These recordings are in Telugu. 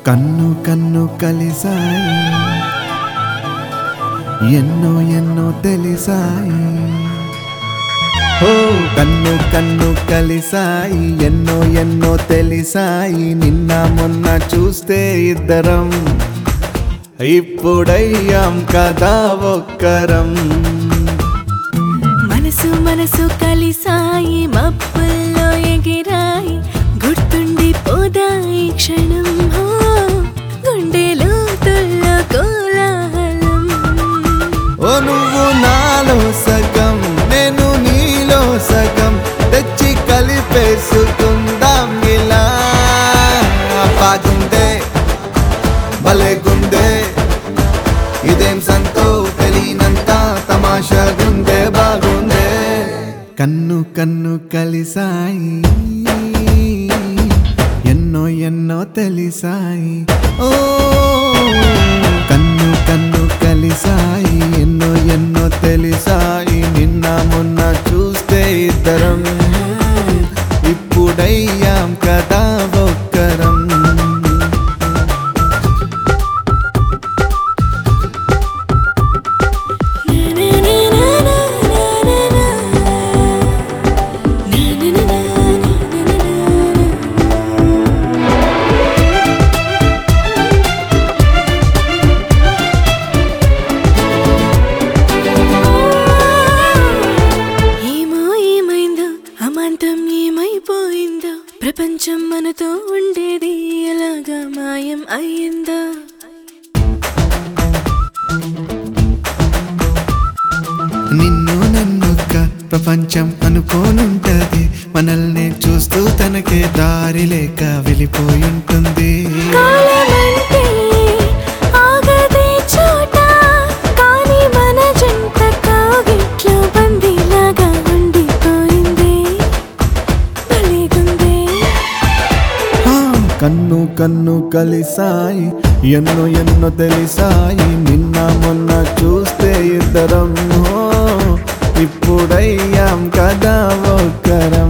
కన్ను కన్ను కలిసాయి ఎన్నో ఎన్నో తెలిసాయి ఓ కన్ను కన్ను కలిసాయి ఎన్నో ఎన్నో తెలిసాయి నిన్న మొన్న చూస్తే ఇద్దరం ఇప్పుడయ్యాం కదా ఒక్కరం మనసు మనసు కలిసాయి మబ్బుల్లో ఎగిరాయి గుర్తుండి పోదాయి క్షణం గుండెలో తుల్లో కోలాహలం ఓ నువ్వు నాలో సగం నేను నీలో సగం తెచ్చి కలిపేసుకుందాం ఇలా బాగుందే భలేగుందే ఇదేం సంతో తెలియనంత తమాషాగుందే బాగుందే కన్ను కన్ను కలిసాయి ఎన్నో ఎన్నో తెలిసాయి ఓ కన్ను కన్ను కలిసాయి ఎన్నో ఎన్నో తెలిసాయి నిన్న మొన్న చూస్తే ఇద్దరం ఇప్పుడయ్యాం కదా ఒక్కరం ఏమైపోయిందో ప్రపంచం మనతో ఉండేది ఎలాగా మాయం అయ్యిందో నిన్ను నన్నొక్క ప్రపంచం అనుకోనుంటది మనల్ని చూస్తూ తనకే దారి లేక వెళ్ళిపోయుంటుంది కన్ను కన్ను కలిసాయి ఎన్నో ఎన్నో తెలిసాయి నిన్న మొన్న చూస్తే ఇద్దరం ఇప్పుడయ్యాం కదా ఒక్కరం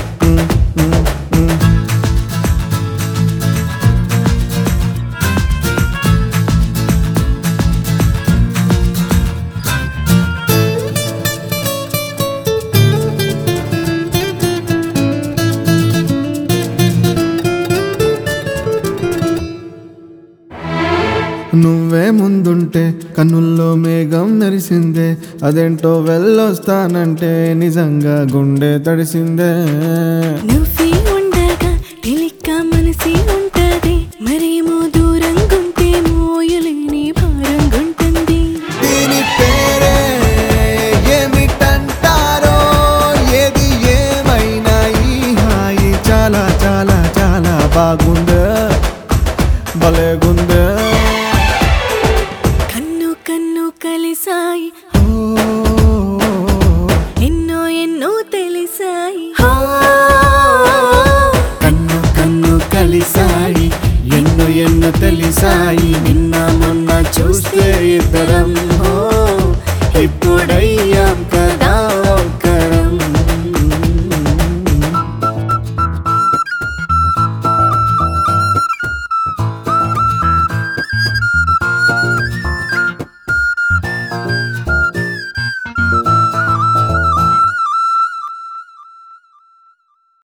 నువ్వే ముందుంటే కన్నుల్లో మేఘం మెరిసిందే అదేంటో వెళ్ళొస్తానంటే నిజంగా గుండె తడిసిందే నువ్వే ఉండగా తెలిక్క మనసి ఉంటది మరేమో దూరంగుంటే మోయలేని భారంగుంటుంది దీని పేరే ఏమిటంటారో ఏది ఏమైనా ఈ హాయి చాలా చాలా చాలా బాగుందే భలేగుందే కలిసాయి ఎన్నో ఎన్నో తెలిసాయి కన్ను కన్ను కలిసాయి ఎన్నో ఎన్నో తెలిసాయి నిన్న మొన్న చూస్తే ఇద్దరం